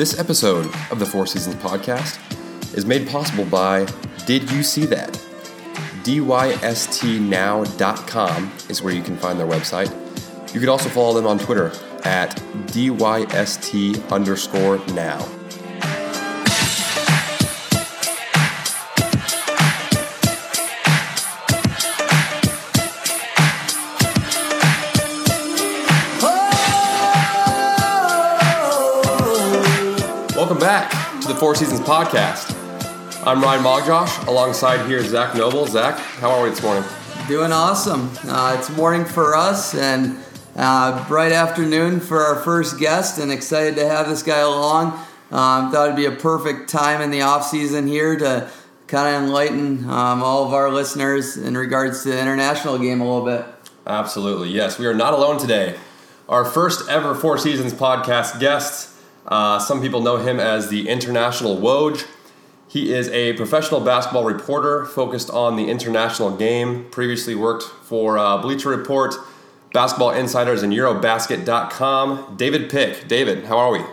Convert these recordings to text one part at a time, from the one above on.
This episode of the Four Seasons podcast is made possible by Did You See That? dystnow.com is where you can find their website. You can also follow them on Twitter at dyst_now. Welcome back to the Four Seasons podcast. I'm Ryan Mogjosh, alongside here Zach Noble. Zach, how are we this morning? Doing awesome. It's morning for us and bright afternoon for our first guest, and excited to have this guy along. Thought it'd be a perfect time in the off season here to kind of enlighten all of our listeners in regards to the international game a little bit. Absolutely, yes. We are not alone today. Our first ever Four Seasons podcast guest. Some people know him as the International Woj. He is a professional basketball reporter focused on the international game. Previously worked for Bleacher Report, Basketball Insiders, and Eurobasket.com. David Pick. David, how are we?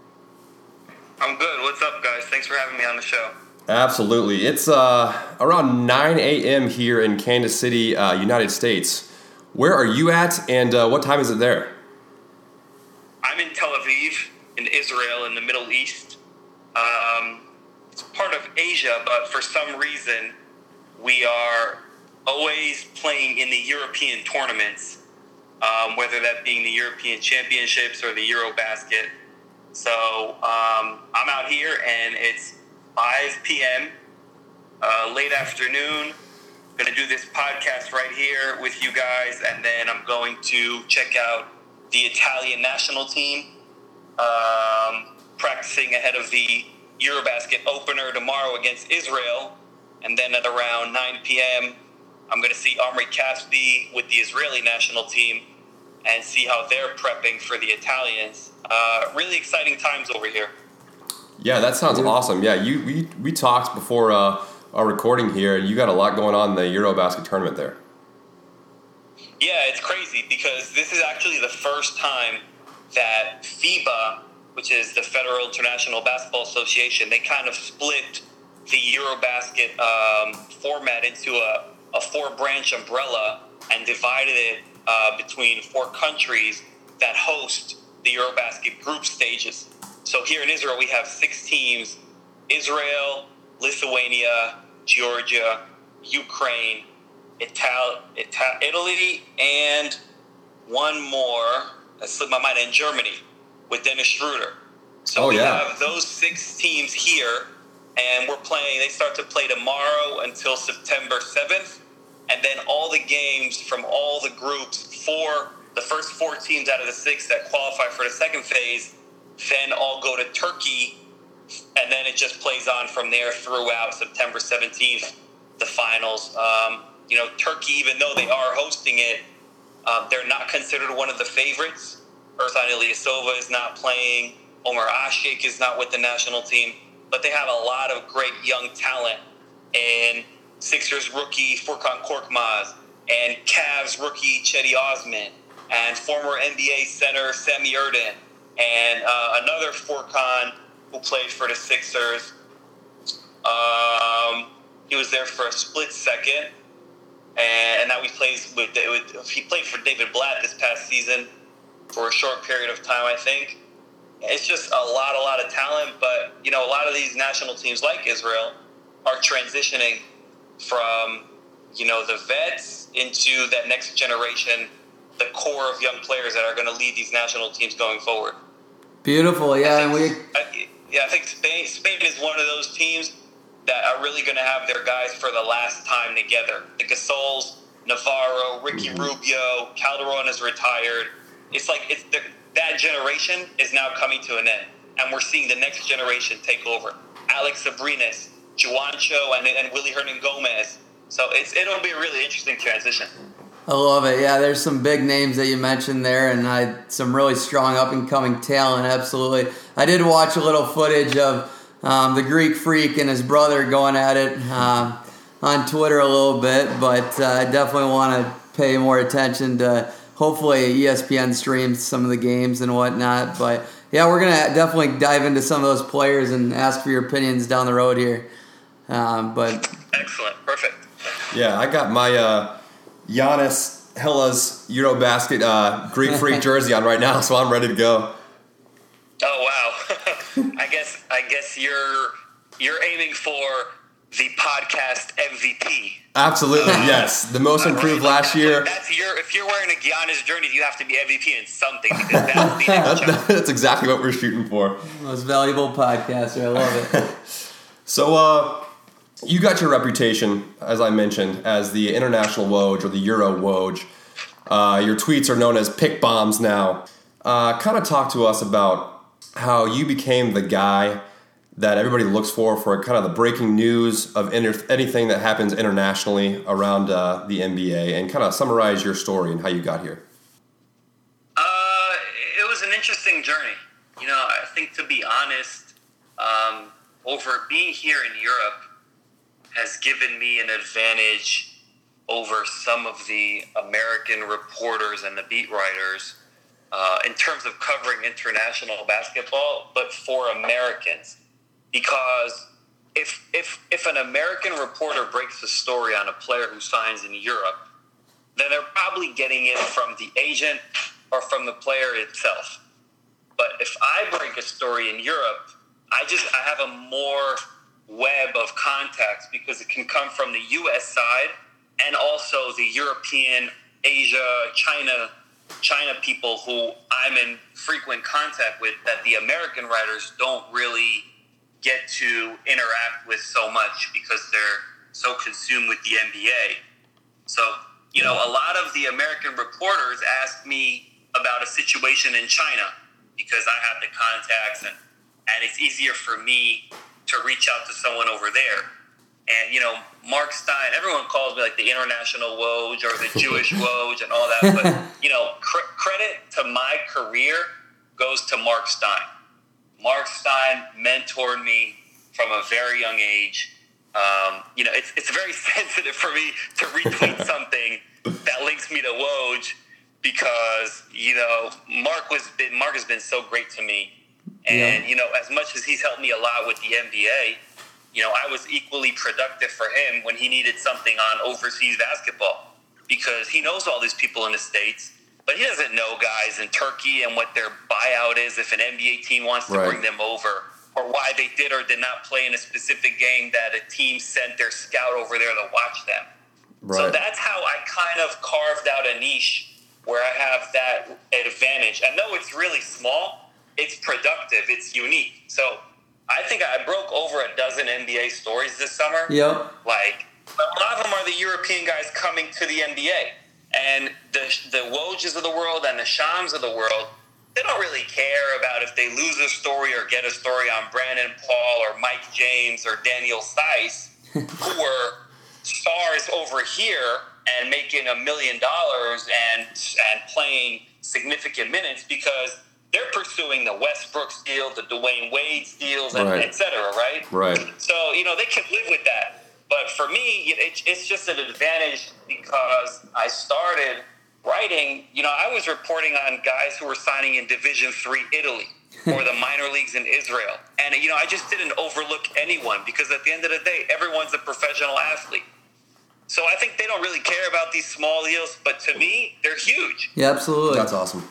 I'm good. What's up, guys? Thanks for having me on the show. Absolutely. It's around 9 a.m. here in Kansas City, United States. Where are you at, and what time is it there? I'm in Tel Aviv, in Israel, in the Middle East. It's part of Asia, but for some reason, we are always playing in the European tournaments, whether that being the European Championships or the Eurobasket. So I'm out here, and it's 5 p.m., late afternoon. Going to do this podcast right here with you guys, and then I'm going to check out the Italian national team, practicing ahead of the Eurobasket opener tomorrow against Israel. And then at around 9 p.m., I'm going to see Omri Caspi with the Israeli national team and see how they're prepping for the Italians. Really exciting times over here. Yeah, that sounds awesome. Yeah, we talked before our recording here, and you got a lot going on in the Eurobasket tournament there. Yeah, it's crazy because this is actually the first time that FIBA, which is the Federal International Basketball Association, they kind of split the Eurobasket format into a four-branch umbrella and divided it between four countries that host the Eurobasket group stages. So here in Israel, we have 6 teams: Israel, Lithuania, Georgia, Ukraine, Italy, and one more, that slipped my mind, and Germany with Dennis Schroeder. So we have those 6 teams here, and we're playing. They start to play tomorrow until September 7th, and then all the games from all the groups for the first 4 teams out of the 6 that qualify for the second phase then all go to Turkey, and then it just plays on from there throughout September 17th, the finals. Turkey, even though they are hosting it, they're not considered one of the favorites. Ersan Ilyasova is not playing. Omer Ashik is not with the national team. But they have a lot of great young talent. And Sixers rookie Furkan Korkmaz, and Cavs rookie Cedi Osman, and former NBA center Sami Erden, and another Furkan who played for the Sixers. He was there for a split second. And now he played for David Blatt this past season for a short period of time, I think. It's just a lot of talent, but a lot of these national teams like Israel are transitioning from the vets into that next generation, the core of young players that are going to lead these national teams going forward. Beautiful, yeah. I think Spain is one of those teams that are really going to have their guys for the last time together. The Gasols, Navarro, Ricky Rubio, Calderon is retired. It's like that generation is now coming to an end, and we're seeing the next generation take over. Alex Abrinas, Juancho, and Willie Hernan-Gomez. So it'll be a really interesting transition. I love it. Yeah, there's some big names that you mentioned there, and some really strong up-and-coming talent, absolutely. I did watch a little footage of the Greek Freak and his brother going at it on Twitter a little bit, but I definitely want to pay more attention to hopefully ESPN streams some of the games and whatnot. But yeah, we're gonna definitely dive into some of those players and ask for your opinions down the road here. But excellent, perfect. Yeah, I got my Giannis Hellas Eurobasket Greek Freak jersey on right now, so I'm ready to go. Oh wow! I guess you're aiming for the podcast MVP. Absolutely, yes. The most improved last year. If you're wearing a Giannis jersey, you have to be MVP in something because that's the NHL. That's exactly what we're shooting for. Most valuable podcaster. I love it. So, you got your reputation, as I mentioned, as the international Woj or the Euro Woj. Your tweets are known as pick bombs now. Kind of talk to us about how you became the guy that everybody looks for kind of the breaking news of anything that happens internationally around the NBA, and kind of summarize your story and how you got here. It was an interesting journey. I think, to be honest, over being here in Europe has given me an advantage over some of the American reporters and the beat writers in terms of covering international basketball, but for Americans. Because if an American reporter breaks a story on a player who signs in Europe, then they're probably getting it from the agent or from the player itself. But if I break a story in Europe, I have a more web of contacts because it can come from the U.S. side and also the European, Asia, China people who I'm in frequent contact with that the American writers don't really get to interact with so much because they're so consumed with the NBA. So, a lot of the American reporters ask me about a situation in China because I have the contacts and it's easier for me to reach out to someone over there. And, Mark Stein, everyone calls me like the international Woj or the Jewish Woj and all that. But, credit to my career goes to Mark Stein. Mark Stein mentored me from a very young age. It's very sensitive for me to retweet something that links me to Woj because, Mark has been so great to me. And, as much as he's helped me a lot with the NBA, I was equally productive for him when he needed something on overseas basketball because he knows all these people in the States, but he doesn't know guys in Turkey and what their buyout is if an NBA team wants to bring them over or why they did or did not play in a specific game that a team sent their scout over there to watch them. Right. So that's how I kind of carved out a niche where I have that advantage. And though it's really small, it's productive, it's unique. So I think I broke over a dozen NBA stories this summer. Yep. Like, a lot of them are the European guys coming to the NBA. And the Wojs of the world and the Shams of the world, they don't really care about if they lose a story or get a story on Brandon Paul or Mike James or Daniel Theis, who were stars over here and making $1 million and playing significant minutes because they're pursuing the Westbrook deal, the Dwayne Wade deals, and et cetera, right? Right. So, they can live with that. But for me, it's just an advantage because I started writing, I was reporting on guys who were signing in Division III Italy or the minor leagues in Israel. And, I just didn't overlook anyone because at the end of the day, everyone's a professional athlete. So I think they don't really care about these small deals, but to me, they're huge. Yeah, absolutely. That's awesome.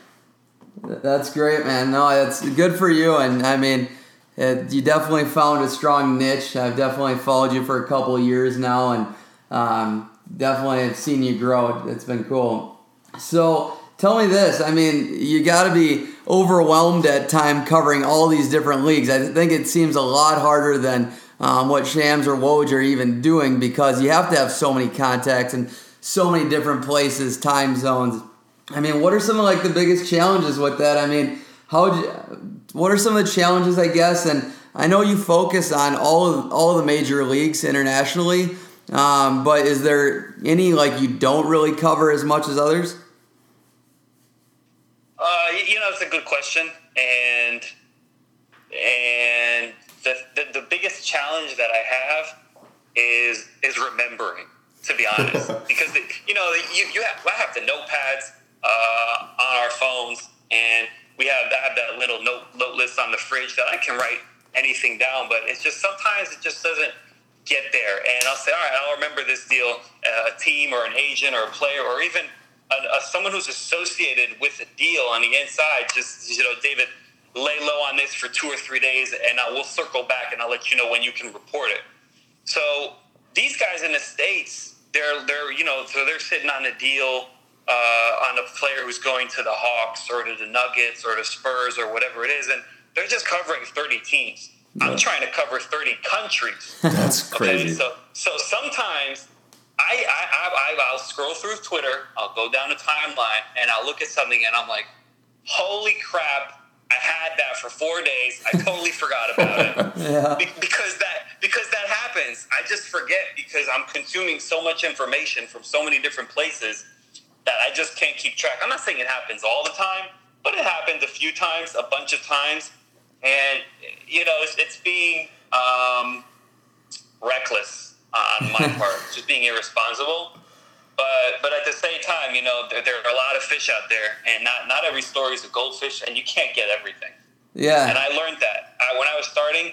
That's great, man. No, it's good for you. And, I mean, you definitely found a strong niche. I've definitely followed you for a couple of years now and definitely have seen you grow. It's been cool. So tell me this. I mean, you got to be overwhelmed at time covering all these different leagues. I think it seems a lot harder than what Shams or Woj are even doing because you have to have so many contacts and so many different places, time zones. I mean, what are some of the biggest challenges with that? I mean, what are some of the challenges, I guess? And I know you focus on all of the major leagues internationally, but is there any you don't really cover as much as others? It's a good question, and the biggest challenge that I have is remembering, to be honest, because I have the notepads on our phones, and I have that little the fridge that I can write anything down, but it's just sometimes it just doesn't get there. And I'll say, all right, I'll remember this deal, a team or an agent or a player or even someone who's associated with a deal on the inside, just, David, lay low on this for 2 or 3 days, and we'll circle back and I'll let you know when you can report it. So these guys in the States, they're sitting on a deal on a player who's going to the Hawks or to the Nuggets or the Spurs or whatever it is, and they're just covering 30 teams. Yeah. I'm trying to cover 30 countries. That's crazy. Okay? So sometimes I'll scroll through Twitter, I'll go down the timeline, and I'll look at something, and I'm like, holy crap, I had that for 4 days. I totally forgot about it. Yeah. Because that happens. I just forget because I'm consuming so much information from so many different places that I just can't keep track. I'm not saying it happens all the time, but it happens a few times, a bunch of times. And, it's being reckless on my part, just being irresponsible. But at the same time, there are a lot of fish out there, and not every story is a goldfish, and you can't get everything. Yeah. And I learned that. When I was starting,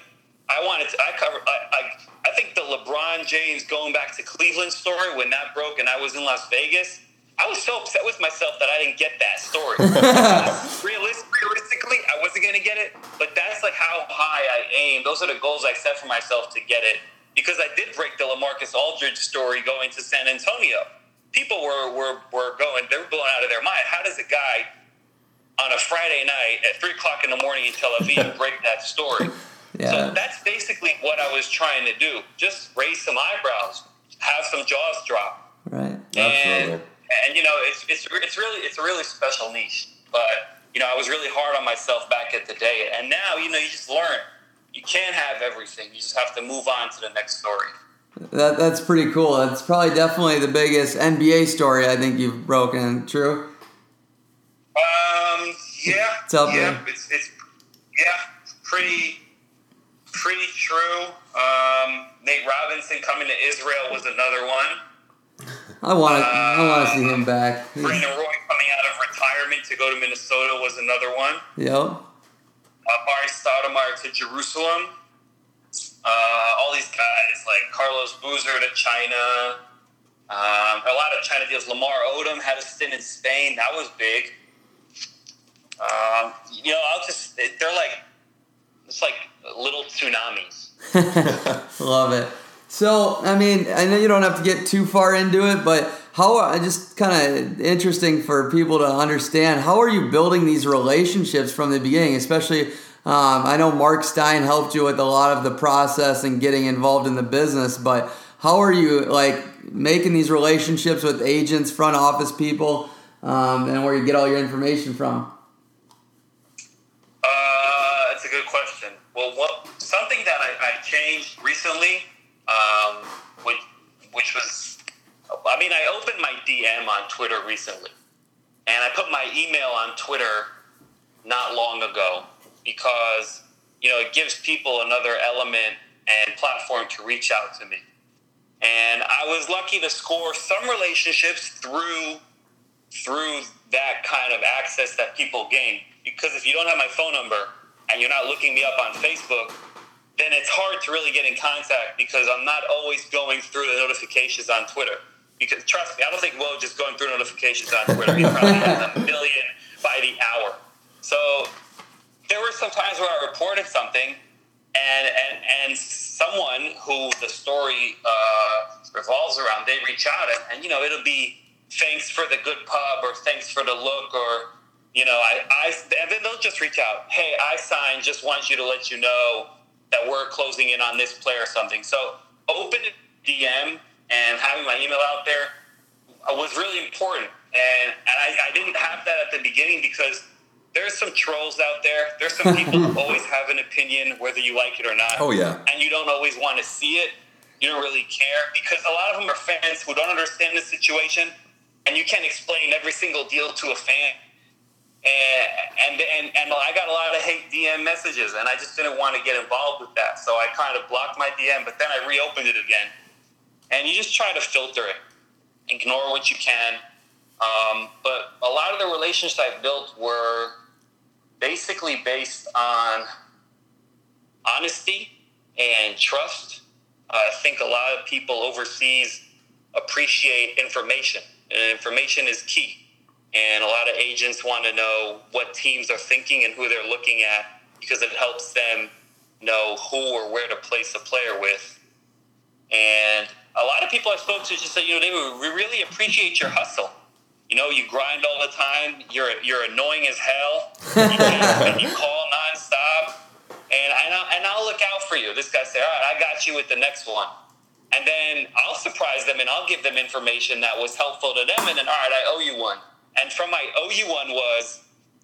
I think the LeBron James going back to Cleveland story, when that broke and I was in Las Vegas, I was so upset with myself that I didn't get that story. Realistically, I wasn't going to get it, but that's like how high I aim. Those are the goals I set for myself to get it, because I did break the LaMarcus Aldridge story going to San Antonio. People were going, they were blown out of their mind. How does a guy on a Friday night at 3 o'clock in the morning in Tel Aviv break that story? Yeah. So that's basically what I was trying to do. Just raise some eyebrows, have some jaws drop. Right. Absolutely. And it's a really special niche. But I was really hard on myself back at the day, and now you just learn. You can't have everything. You just have to move on to the next story. That's pretty cool. That's probably definitely the biggest NBA story I think you've broken. True? Yeah. It's up there. It's pretty true. Nate Robinson coming to Israel was another one. I want to see him back. Brandon Roy coming out of retirement to go to Minnesota was another one. Yep. Barry Stoudemire to Jerusalem. All these guys like Carlos Boozer to China. A lot of China deals. Lamar Odom had a stint in Spain. That was big. It's like little tsunamis. Love it. So, I mean, I know you don't have to get too far into it, but just kind of interesting for people to understand, how are you building these relationships from the beginning? Especially, I know Mark Stein helped you with a lot of the process and getting involved in the business, but how are you making these relationships with agents, front office people, and where you get all your information from? That's a good question. Well, something that I changed recently, which was, I opened my DM on Twitter recently, and I put my email on Twitter not long ago because, it gives people another element and platform to reach out to me. And I was lucky to score some relationships through that kind of access that people gain. Because if you don't have my phone number and you're not looking me up on Facebook, then it's hard to really get in contact because I'm not always going through the notifications on Twitter. Because trust me, I don't think Woj is going through notifications on Twitter. He probably has a million by the hour. So there were some times where I reported something and someone who the story revolves around, they reach out and it'll be thanks for the good pub or thanks for the look or, and then they'll just reach out. Hey, I signed, just want you to let you know that we're closing in on this play or something. So open DM and having my email out there was really important. And I didn't have that at the beginning because there's some trolls out there. There's some people who always have an opinion, whether you like it or not. Oh, yeah. And you don't always want to see it. You don't really care because a lot of them are fans who don't understand the situation, and you can't explain every single deal to a fan. And I got a lot of hate DM messages, and I just didn't want to get involved with that. So I kind of blocked my DM, but then I reopened it again. And you just try to filter it, ignore what you can. But a lot of the relationships I built were basically based on honesty and trust. I think a lot of people overseas appreciate information, and information is key. And a lot of agents want to know what teams are thinking and who they're looking at, because it helps them know who or where to place a player with. And a lot of people I spoke to just said, David, we really appreciate your hustle. You grind all the time. You're annoying as hell. You call nonstop. And I'll look out for you. This guy said, all right, I got you with the next one. And then I'll surprise them and I'll give them information that was helpful to them. And then, all right, I owe you one. And from my owe you one was,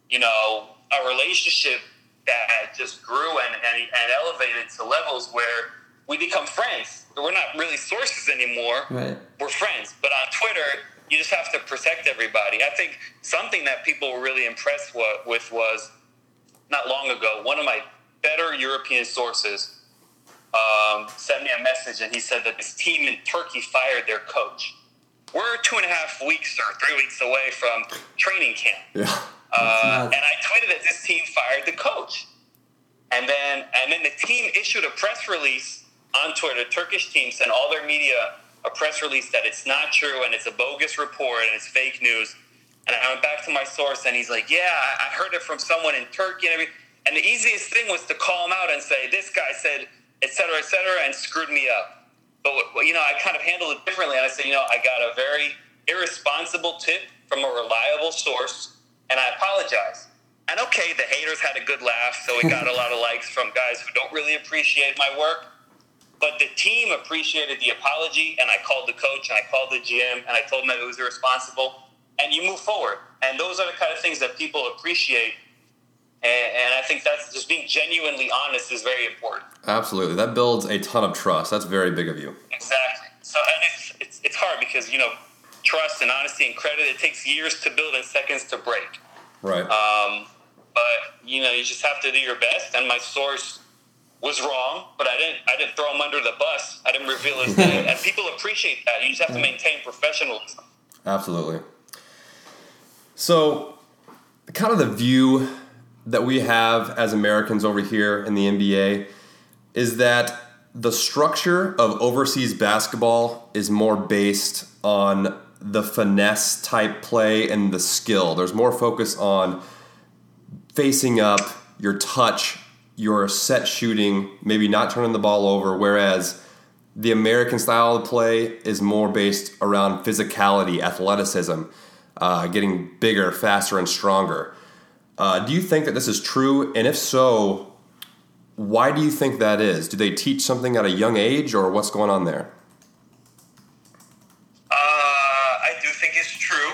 a relationship that just grew and elevated to levels where we become friends. We're not really sources anymore. Right. We're friends. But on Twitter, you just have to protect everybody. I think something that people were really impressed with was, not long ago, one of my better European sources sent me a message, and he said that this team in Turkey fired their coach. We're 2.5 weeks or 3 weeks away from training camp. Yeah. And I tweeted that this team fired the coach. And then the team issued a press release on Twitter. The Turkish team sent all their media a press release that it's not true and it's a bogus report and it's fake news. And I went back to my source, and he's like, yeah, I heard it from someone in Turkey and everything. And the easiest thing was to call him out and say, this guy said, et cetera, and screwed me up. But, I kind of handled it differently. And I said, I got a very irresponsible tip from a reliable source, and I apologize. And okay, the haters had a good laugh, so we got a lot of likes from guys who don't really appreciate my work. But the team appreciated the apology, and I called the coach, and I called the GM, and I told them that it was irresponsible. And you move forward. And those are the kind of things that people appreciate. And I think that's just being genuinely honest is very important. Absolutely. That builds a ton of trust. That's very big of you. Exactly. So and it's hard because, trust and honesty and credit, it takes years to build and seconds to break. Right. But, you just have to do your best. And my source was wrong, but I didn't throw him under the bus. I didn't reveal his name. And people appreciate that. You just have to maintain professionalism. Absolutely. So, kind of the view that we have as Americans over here in the NBA is that the structure of overseas basketball is more based on the finesse type play and the skill. There's more focus on facing up, your touch, your set shooting, maybe not turning the ball over, whereas the American style of play is more based around physicality, athleticism, getting bigger, faster, and stronger. Do you think that this is true? And if so, why do you think that is? Do they teach something at a young age, or what's going on there? I do think it's true.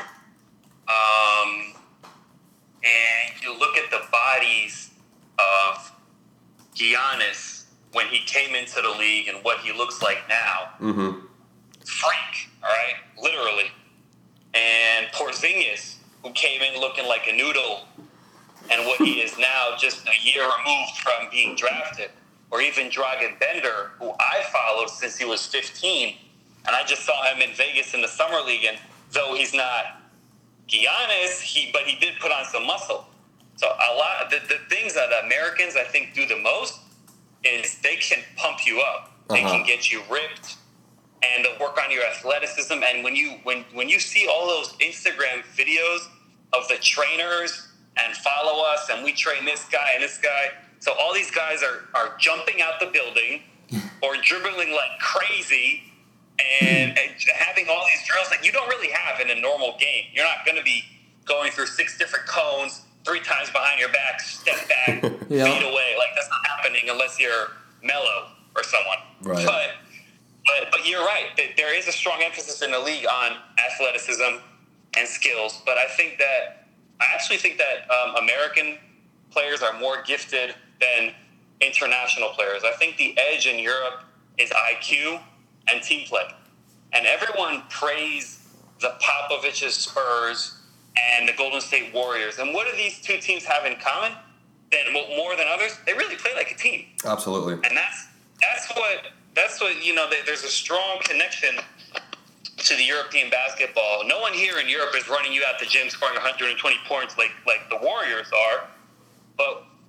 And you look at the bodies of Giannis when he came into the league and what he looks like now. Mm-hmm. Freak, all right? Literally. And Porzingis, who came in looking like a noodle, and what he is now, just a year removed from being drafted. Or even Dragan Bender, who I followed since he was 15, and I just saw him in Vegas in the summer league, and though he's not Giannis, but he did put on some muscle. So a lot of the things that Americans, I think, do the most is they can pump you up. They can get you ripped, and they'll work on your athleticism. And when you see all those Instagram videos of the trainers and follow us, and we train this guy and this guy. So all these guys are jumping out the building or dribbling like crazy and having all these drills that you don't really have in a normal game. You're not going to be going through 6 different cones, 3 times behind your back, step back, fade away. Like, that's not happening unless you're Melo or someone. Right. But you're right. There is a strong emphasis in the league on athleticism and skills. But I actually think that American players are more gifted than international players. I think the edge in Europe is IQ and team play. And everyone praised the Popovich's Spurs and the Golden State Warriors. And what do these two teams have in common? Then more than others, they really play like a team. Absolutely. And that's what there's a strong connection to the European basketball. No one here in Europe is running you out the gym scoring 120 points like the Warriors are. But a lot of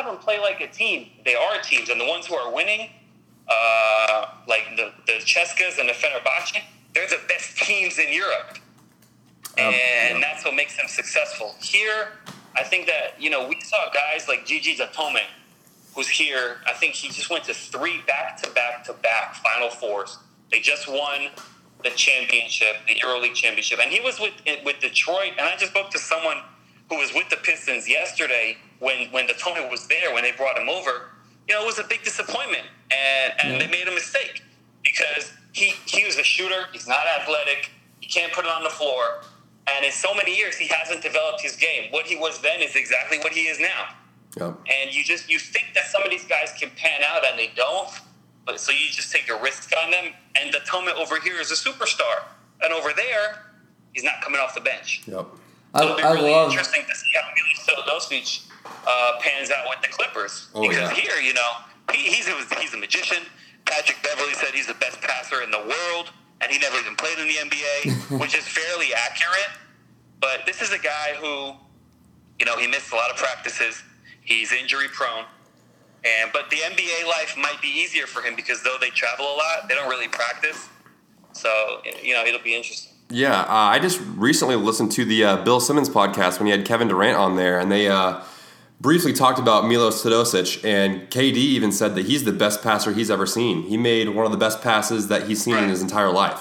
them play like a team. They are teams, and the ones who are winning, like the Cheskas and the Fenerbahce, they're the best teams in Europe. And that's what makes them successful. Here, I think that, we saw guys like Gigi Datome, who's here. I think he just went to 3 back-to-back Final Fours. They just won the championship, the EuroLeague championship. And he was with Detroit, and I just spoke to someone who was with the Pistons yesterday when Datome was there, when they brought him over. It was a big disappointment, and they made a mistake because he was a shooter. He's not athletic. He can't put it on the floor. And in so many years, he hasn't developed his game. What he was then is exactly what he is now. Yep. And you think that some of these guys can pan out, and they don't. But so you just take a risk on them. And Datome over here is a superstar, and over there, he's not coming off the bench. Yep. So it'll be really interesting to see how Milos Teodosic pans out with the Clippers. Because here, he's a magician. Patrick Beverley said he's the best passer in the world, and he never even played in the NBA, which is fairly accurate. But this is a guy who, he missed a lot of practices. He's injury prone. But the NBA life might be easier for him because though they travel a lot, they don't really practice. So, it'll be interesting. Yeah, I just recently listened to the Bill Simmons podcast when he had Kevin Durant on there, and they briefly talked about Milos Teodosic, and KD even said that he's the best passer he's ever seen. He made one of the best passes that he's seen in his entire life.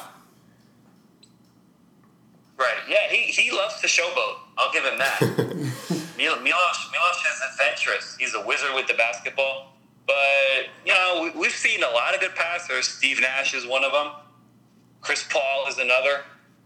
Right, yeah, he loves to showboat. I'll give him that. Milos is adventurous. He's a wizard with the basketball. But, we've seen a lot of good passers. Steve Nash is one of them. Chris Paul is another.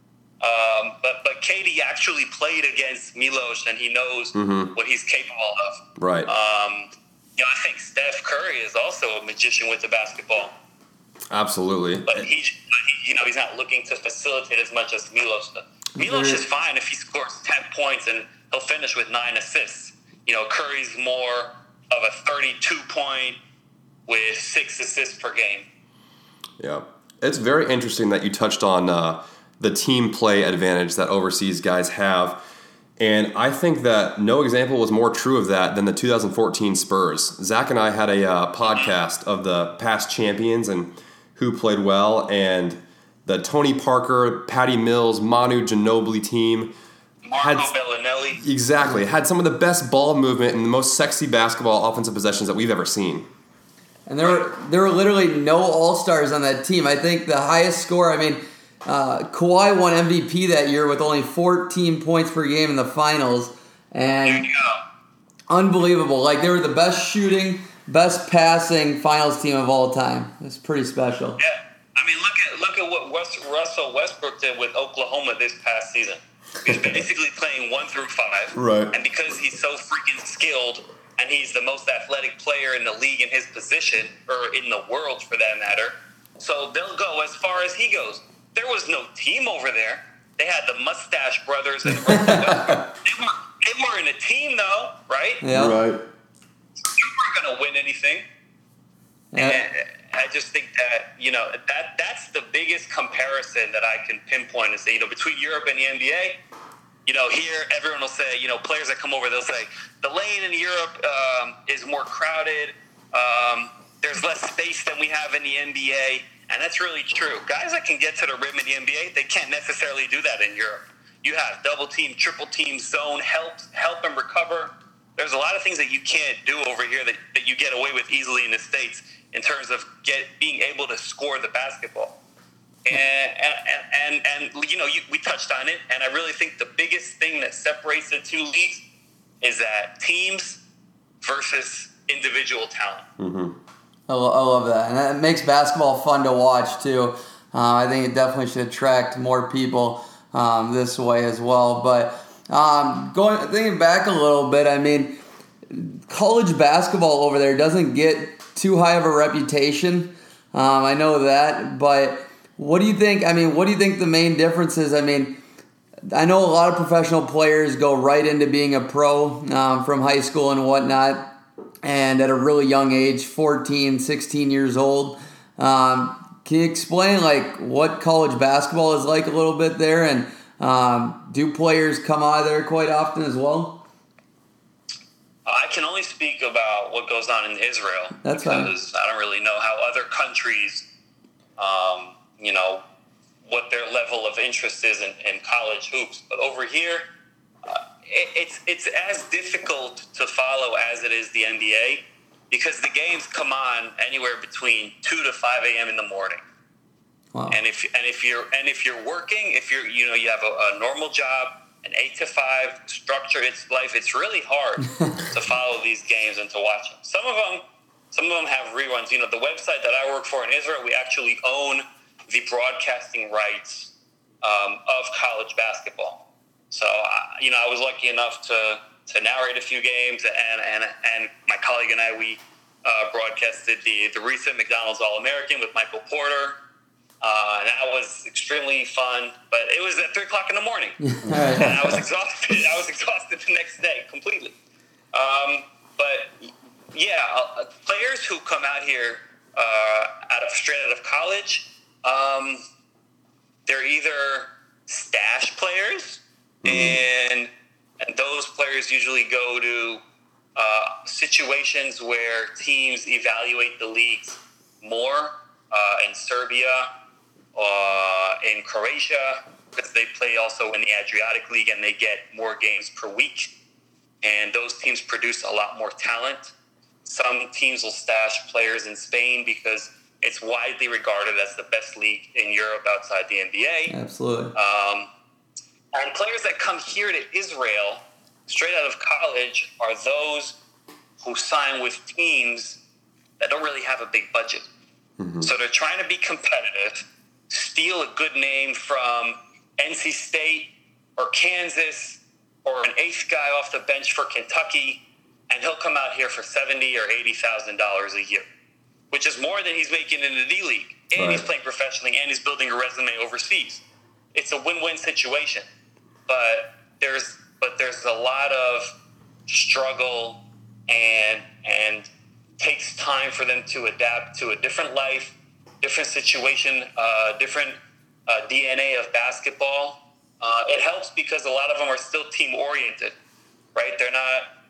But KD actually played against Milos, and he knows what he's capable of. Right. I think Steph Curry is also a magician with the basketball. Absolutely. But he's not looking to facilitate as much as Milos does. Milos is fine if he scores 10 points and he'll finish with 9 assists. Curry's more of a 32-point with 6 assists per game. Yeah. It's very interesting that you touched on the team play advantage that overseas guys have. And I think that no example was more true of that than the 2014 Spurs. Zach and I had a podcast of the past champions and who played well, and the Tony Parker, Patty Mills, Manu Ginobili team Marco Bellinelli. Exactly. Had some of the best ball movement and the most sexy basketball offensive possessions that we've ever seen. And there were literally no all-stars on that team. I think the highest score, Kawhi won MVP that year with only 14 points per game in the finals. And unbelievable. Like, they were the best shooting, best passing finals team of all time. It's pretty special. Yeah. Look at what Russell Westbrook did with Oklahoma this past season. He's basically playing 1 through 5. Right. And because he's so freaking skilled, and he's the most athletic player in the league in his position, or in the world for that matter, so they'll go as far as he goes. There was no team over there. They had the Mustache Brothers and Russell Westbrook. They were in a team, though, right? Yeah. Right. You weren't going to win anything. Yeah. And I just think that, that's the biggest comparison that I can pinpoint and say, between Europe and the NBA, here everyone will say, players that come over, they'll say, the lane in Europe is more crowded. There's less space than we have in the NBA. And that's really true. Guys that can get to the rim in the NBA, they can't necessarily do that in Europe. You have double team, triple team, zone, help and recover. There's a lot of things that you can't do over here that you get away with easily in the States in terms of being able to score the basketball. And we touched on it, and I really think the biggest thing that separates the two leagues is that teams versus individual talent. Mm-hmm. I love that. And it makes basketball fun to watch, too. I think it definitely should attract more people this way as well. But thinking back a little bit, college basketball over there doesn't get too high of a reputation. I know that. But what do you think? What do you think the main difference is? I know a lot of professional players go right into being a pro from high school and whatnot. And at a really young age, 14, 16 years old. Can you explain what college basketball is like a little bit there? And do players come out of there quite often as well? I can only speak about what goes on in Israel. That's because fine. I don't really know how other countries, what their level of interest is in college hoops. But over here, it's as difficult to follow as it is the NBA, because the games come on anywhere between 2 to 5 a.m. in the morning. Wow. And if you're working, you have a normal job, an 8 to 5 structure, it's really hard to follow these games and to watch them. Some of them have reruns. The website that I work for in Israel, we actually own the broadcasting rights of college basketball. So I was lucky enough to narrate a few games, and my colleague and I, we broadcasted the recent McDonald's All-American with Michael Porter. And that was extremely fun, but it was at 3 o'clock in the morning, and I was exhausted. I was exhausted the next day completely. But yeah, players who come out here straight out of college, they're either stash players, and those players usually go to situations where teams evaluate the leagues more, in Serbia, in Croatia, because they play also in the Adriatic League and they get more games per week, and those teams produce a lot more talent. Some teams will stash players in Spain because it's widely regarded as the best league in Europe outside the NBA. Absolutely. And players that come here to Israel straight out of college are those who sign with teams that don't really have a big budget. Mm-hmm. So they're trying to be competitive, steal a good name from NC State or Kansas or an eighth guy off the bench for Kentucky, and he'll come out here for $70,000 or $80,000 a year, which is more than he's making in the D-League. And He's playing professionally, and he's building a resume overseas. It's a win-win situation. But there's a lot of struggle and takes time for them to adapt to a different life, different situation, different DNA of basketball. It helps because a lot of them are still team-oriented, right? They're not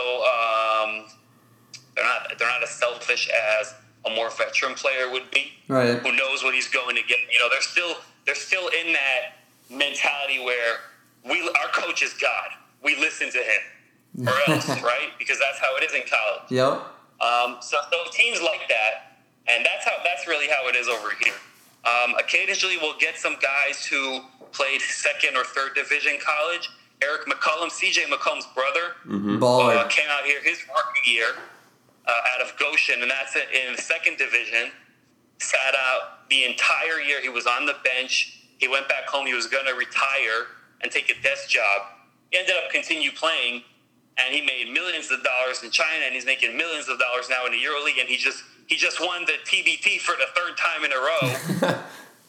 they're not as selfish as a more veteran player would be, right? Who knows what he's going to get. They're still in that mentality where our coach is God. We listen to him, or else, right? Because that's how it is in college. Yep. So teams like that, and that's really how it is over here. Occasionally, we'll get some guys who played second or third division college. Eric McCollum, CJ McCollum's brother, came out here his rookie year out of Goshen, and that's in the second division. Sat out the entire year. He was on the bench. He went back home. He was going to retire and take a desk job. He ended up continue playing, and he made millions of dollars in China, and he's making millions of dollars now in the EuroLeague, and he just won the TBT for the third time in a row.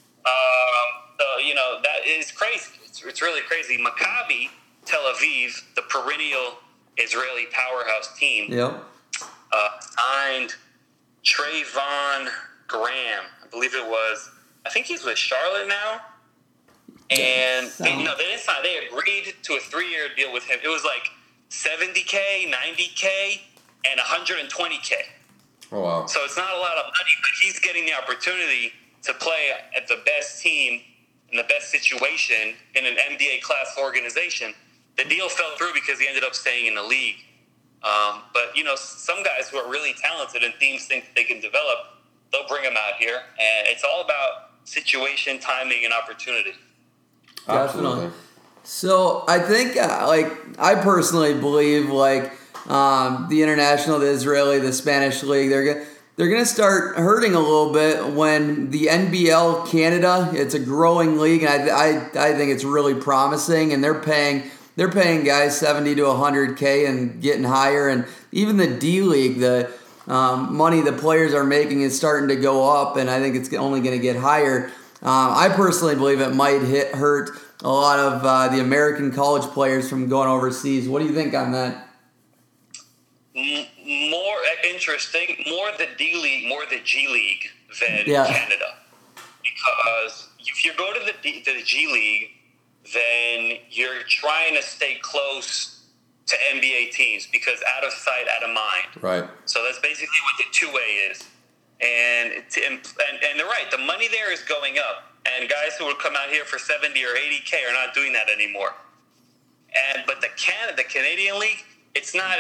So, that is crazy. It's really crazy. Maccabi Tel Aviv, the perennial Israeli powerhouse team, signed Trayvon Graham. I believe it was. I think he's with Charlotte now. And they didn't sign. They agreed to a 3-year deal with him. It was like $70K, $90K, and $120K. Oh, wow. So it's not a lot of money, but he's getting the opportunity to play at the best team in the best situation in an NBA class organization. The deal fell through because he ended up staying in the league. But, some guys who are really talented and teams think that they can develop, they'll bring them out here. And it's all about situation, timing, and opportunity. Definitely. So I think, I personally believe, the international, the Israeli, the Spanish league, they're gonna start hurting a little bit when the NBL Canada. It's a growing league, and I think it's really promising. And they're paying guys $70 to $100K and getting higher. And even the D League, the money the players are making is starting to go up, and I think it's only going to get higher. I personally believe it might hurt a lot of the American college players from going overseas. What do you think on that? More interesting, more the D League, more the G League than Canada. Because if you go to the G League, then you're trying to stay close to NBA teams because out of sight, out of mind. Right. So that's basically what the two-way is. And they're right. The money there is going up. And guys who would come out here for 70 or 80K are not doing that anymore. But the Canadian League, it's not.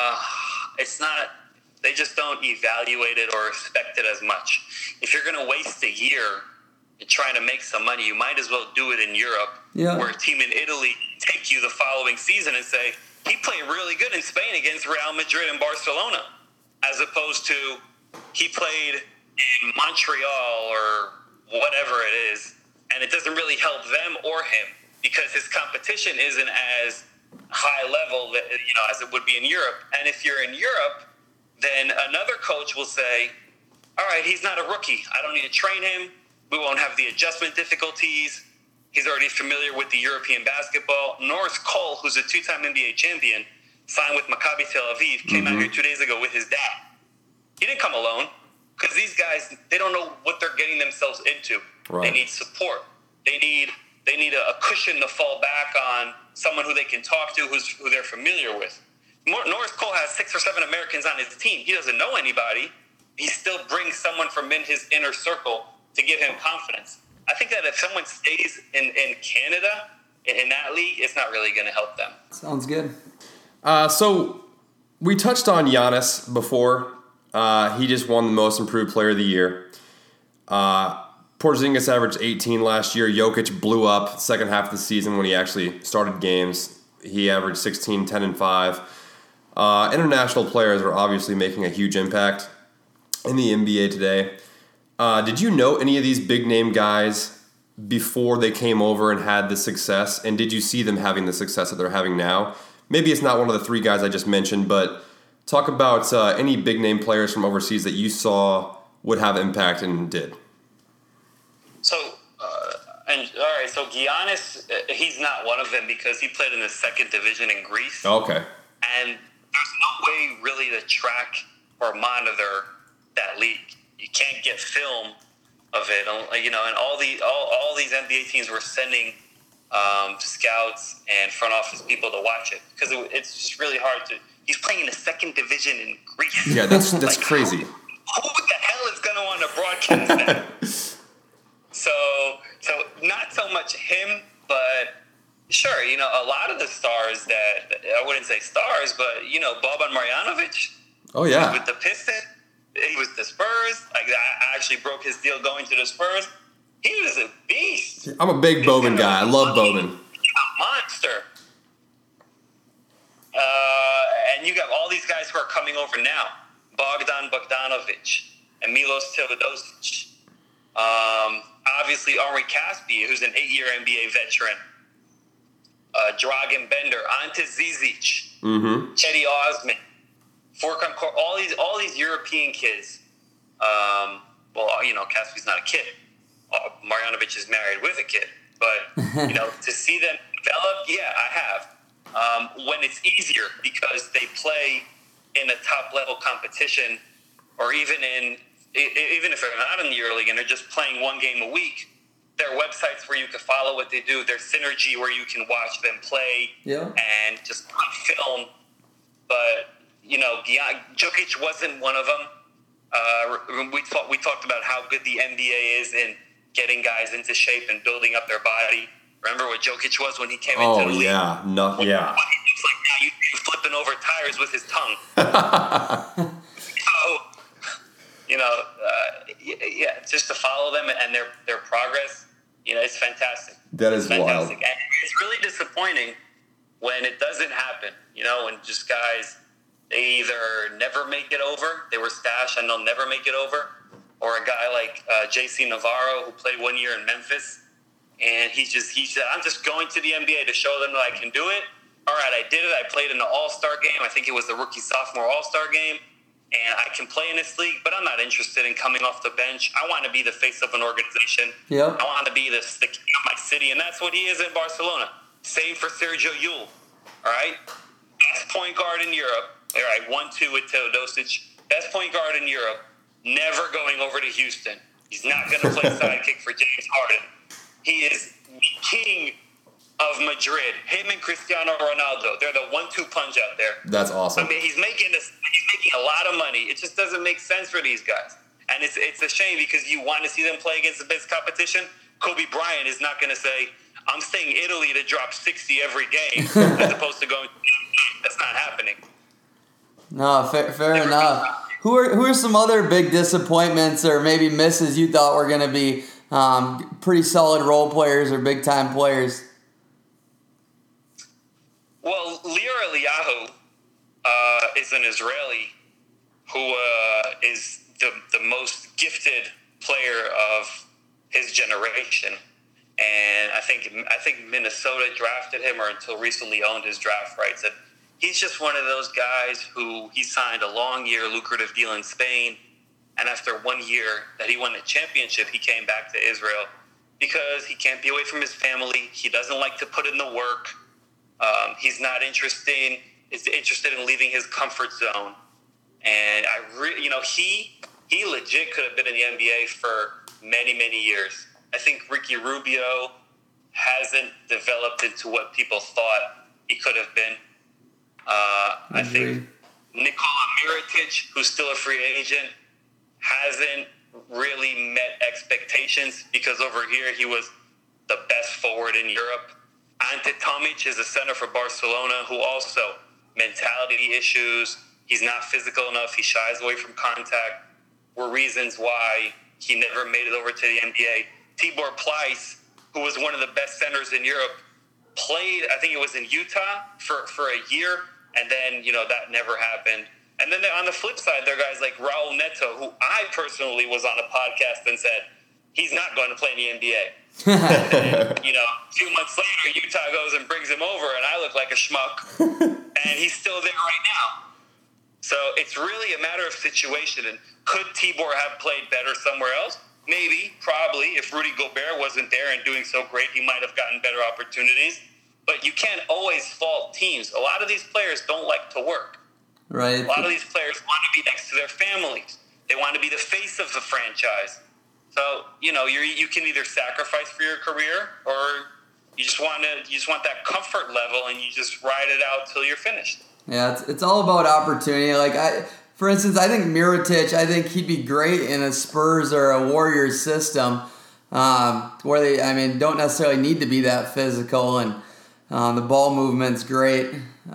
They just don't evaluate it or respect it as much. If you're going to waste a year trying to make some money, you might as well do it in Europe, where a team in Italy take you the following season and say, he played really good in Spain against Real Madrid and Barcelona, as opposed to he played in Montreal or whatever it is, and it doesn't really help them or him because his competition isn't as high level as it would be in Europe. And if you're in Europe, then another coach will say, all right, he's not a rookie. I don't need to train him. We won't have the adjustment difficulties. He's already familiar with the European basketball. Norris Cole, who's a two-time NBA champion, signed with Maccabi Tel Aviv, came out here 2 days ago with his dad. He didn't come alone because these guys, they don't know what they're getting themselves into. Right. They need support. They need a cushion to fall back on, someone who they can talk to, who they're familiar with. Norris Cole has 6 or 7 Americans on his team. He doesn't know anybody. He still brings someone from in his inner circle to give him confidence. I think that if someone stays in Canada, in that league, it's not really going to help them. Sounds good. So we touched on Giannis before. He just won the Most Improved Player of the Year. Porzingis averaged 18 last year. Jokic blew up second half of the season when he actually started games. He averaged 16, 10, and 5. International players are obviously making a huge impact in the NBA today. Did you know any of these big-name guys before they came over and had the success? And did you see them having the success that they're having now? Maybe it's not one of the 3 guys I just mentioned, but talk about any big-name players from overseas that you saw would have impact and did. So Giannis, he's not one of them because he played in the second division in Greece. Okay. And there's no way really to track or monitor that league. You can't get film of it, and all these NBA teams were sending scouts and front office people to watch it because it's just really hard to. He's playing in the second division in Greece. Yeah, that's crazy. Who the hell is going to want to broadcast that? So not so much him, but sure, a lot of the stars that I wouldn't say stars, but Boban Marjanovic. Oh yeah, with the Pistons, he was the Spurs. I actually broke his deal going to the Spurs. He was a beast. I'm a big Boban guy. I love Boban. A monster. And you got all these guys who are coming over now: Bogdan Bogdanovic and Milos Teodosic. Obviously, Henri Caspi, who's an 8-year NBA veteran. Dragan Bender, Ante Zizic, Cedi Osman, Furkan Kor, all these European kids. Caspi's not a kid. Marjanovic is married with a kid. But, to see them develop, yeah, I have. When it's easier because they play in a top-level competition or even if they're not in the EuroLeague and they're just playing one game a week, there are websites where you can follow what they do. There's Synergy where you can watch them play and just film. But, Jokic wasn't one of them. We talked about how good the NBA is in getting guys into shape and building up their body. Remember what Jokic was when he came into the league? Yeah. What he looks like now, you'd be flipping over tires with his tongue. Just to follow them and their progress, it's fantastic. That is wild. And it's really disappointing when it doesn't happen, when just guys, they either never make it over, they were stashed and they'll never make it over, or a guy like JC Navarro who played 1 year in Memphis, and he said, I'm just going to the NBA to show them that I can do it. All right, I did it. I played in the All-Star game. I think it was the rookie-sophomore All-Star game. And I can play in this league, but I'm not interested in coming off the bench. I want to be the face of an organization. Yep. I want to be the king of my city, and that's what he is in Barcelona. Same for Sergio Llull, all right? Best point guard in Europe. All right, 1-2 with Teodosic. Best point guard in Europe, never going over to Houston. He's not going to play sidekick for James Harden. He is king of Madrid. Him and Cristiano Ronaldo. They're the 1-2 punch out there. That's awesome. I mean, he's making a lot of money. It just doesn't make sense for these guys. And it's a shame because you want to see them play against the best competition. Kobe Bryant is not going to say, I'm staying Italy to drop 60 every game as opposed to going, that's not happening. No, fair enough. Who are some other big disappointments or maybe misses you thought were going to be pretty solid role players or big-time players? Well, Lior Eliyahu is an Israeli who is the most gifted player of his generation. And I think Minnesota drafted him, or until recently owned his draft rights. And he's just one of those guys who he signed a long year, lucrative deal in Spain. And after 1 year that he won the championship, he came back to Israel because he can't be away from his family. He doesn't like to put in the work. He's not interested in leaving his comfort zone. And he legit could have been in the NBA for many, many years. I think Ricky Rubio hasn't developed into what people thought he could have been. I think Nikola Mirotic, who's still a free agent, hasn't really met expectations because over here he was the best forward in Europe. Ante Tomic is a center for Barcelona who also mentality issues. He's not physical enough. He shies away from contact. Were reasons why he never made it over to the NBA. Tibor Pleiss, who was one of the best centers in Europe, played, I think it was in Utah for a year, and then, that never happened. And then on the flip side, there are guys like Raul Neto, who I personally was on a podcast and said, he's not going to play in the NBA. And then, 2 months later, Utah goes and brings him over, and I look like a schmuck, and he's still there right now. So it's really a matter of situation. And could Tibor have played better somewhere else? Maybe, probably. If Rudy Gobert wasn't there and doing so great, he might have gotten better opportunities. But you can't always fault teams. A lot of these players don't like to work. Right. A lot of these players want to be next to their families. They want to be the face of the franchise. So, you can either sacrifice for your career or you just want that comfort level and you just ride it out till you're finished. Yeah, it's all about opportunity. For instance, I think Mirotic, he'd be great in a Spurs or a Warriors system where they, don't necessarily need to be that physical and the ball movement's great.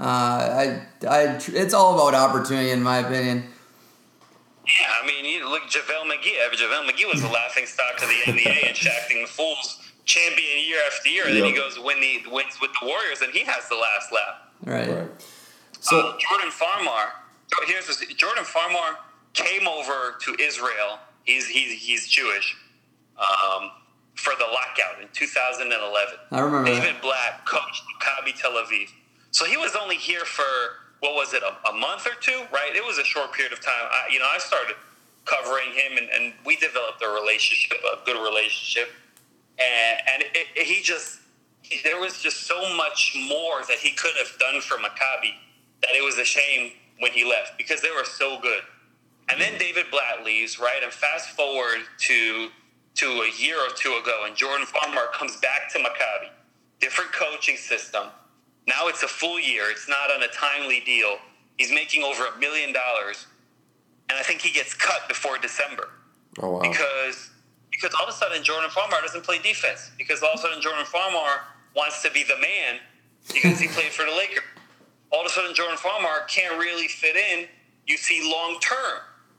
It's all about opportunity in my opinion. Yeah, you look at JaVale McGee. JaVale McGee was the laughing stock of the NBA and shacking the Fools champion year after year. And then he goes wins with the Warriors and he has the last laugh. Right. So Jordan Farmar. Jordan Farmar came over to Israel. He's Jewish. For the lockout in 2011. I remember David Blatt coached Maccabi Tel Aviv. So he was only here for, a month or two, right? It was a short period of time. I started covering him, and we developed a good relationship. And there was just so much more that he could have done for Maccabi that it was a shame when he left because they were so good. And then David Blatt leaves, right? And fast forward to a year or two ago, and Jordan Farmar comes back to Maccabi. Different coaching system. Now it's a full year. It's not on a timely deal. He's making over $1 million. And I think he gets cut before December. Oh, wow. Because all of a sudden Jordan Farmar doesn't play defense. Because all of a sudden Jordan Farmar wants to be the man because he played for the Lakers. All of a sudden Jordan Farmar can't really fit in, you see, long term.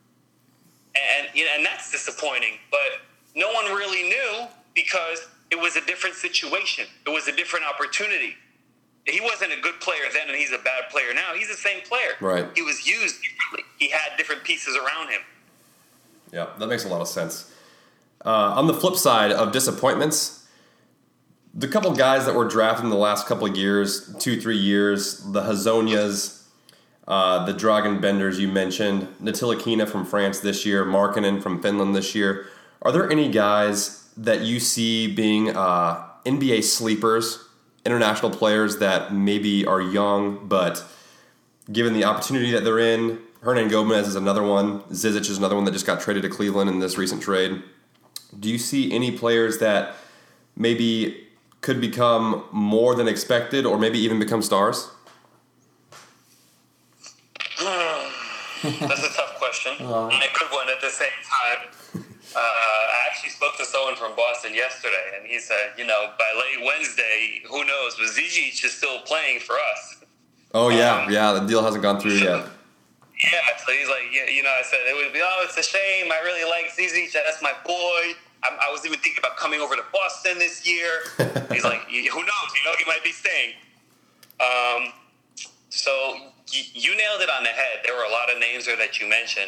And that's disappointing. But no one really knew because it was a different situation. It was a different opportunity. He wasn't a good player then, and he's a bad player now. He's the same player. Right. He was used differently. He had different pieces around him. Yeah, that makes a lot of sense. On the flip side of disappointments, the couple guys that were drafted in the last couple of years, 2-3 years, the Hazonias, the Dragan Benders you mentioned, Ntilikina from France this year, Markkanen from Finland this year. Are there any guys that you see being NBA sleepers, international players that maybe are young, but given the opportunity that they're in? Hernan Gomez is another one. Zizic is another one that just got traded to Cleveland in this recent trade. Do you see any players that maybe could become more than expected or maybe even become stars? That's a tough question. And a good one at the same time. I actually spoke to someone from Boston yesterday, and he said, by late Wednesday, who knows, but Zizic is still playing for us. Oh, yeah. The deal hasn't gone through yet. Yeah, so he's like, I said, it would be, it's a shame. I really like Zizic. That's my boy. I was even thinking about coming over to Boston this year. He's like, who knows? He might be staying. So you nailed it on the head. There were a lot of names there that you mentioned.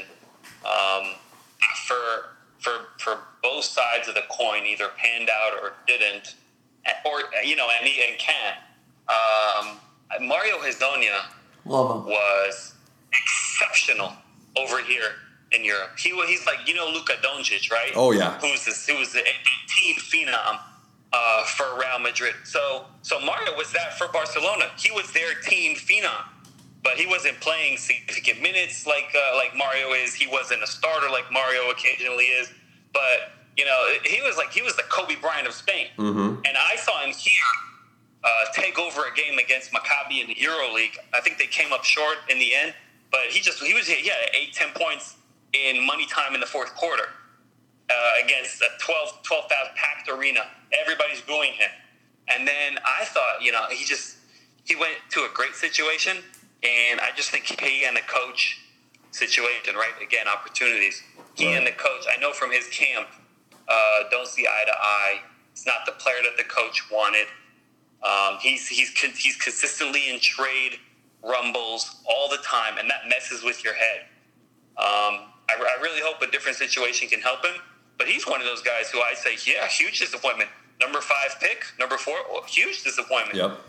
For both sides of the coin, either panned out or didn't, or and can't. Mario Hezonja was exceptional over here in Europe. He's like Luka Doncic, right? Oh yeah. Who was the team phenom for Real Madrid. So Mario was that for Barcelona. He was their team phenom. But he wasn't playing significant minutes like Mario is. He wasn't a starter like Mario occasionally is. But he was the Kobe Bryant of Spain. Mm-hmm. And I saw him here take over a game against Maccabi in the EuroLeague. I think they came up short in the end, but he had 8-10 points in money time in the fourth quarter against a 12,000 packed arena. Everybody's booing him. And then I thought, he went to a great situation. And I just think he and the coach situation, right? Again, opportunities. He and the coach, I know from his camp, don't see eye to eye. It's not the player that the coach wanted. He's consistently in trade rumbles all the time, and that messes with your head. I really hope a different situation can help him. But he's one of those guys who I say, huge disappointment. Number 5 pick, number 4, huge disappointment. Yep.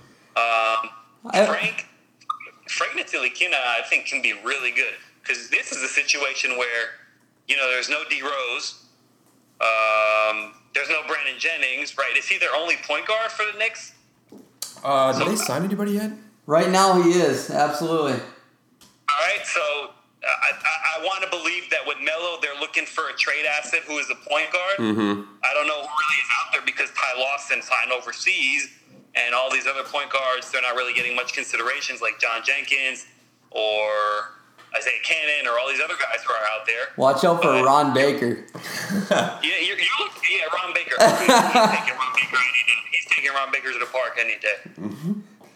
Frank Ntilikina, I think, can be really good because this is a situation where, there's no D Rose, there's no Brandon Jennings, right? Is he their only point guard for the Knicks? Did they sign anybody yet? Right now he is, absolutely. All right, so I want to believe that with Melo, they're looking for a trade asset who is a point guard. Mm-hmm. I don't know who really is out there because Ty Lawson signed overseas. And all these other point guards, they're not really getting much considerations like John Jenkins or Isaiah Cannon or all these other guys who are out there. Watch out for Ron Baker. Ron Baker. He's taking Ron Baker any day. He's taking Ron Baker to the park any day. Mm-hmm.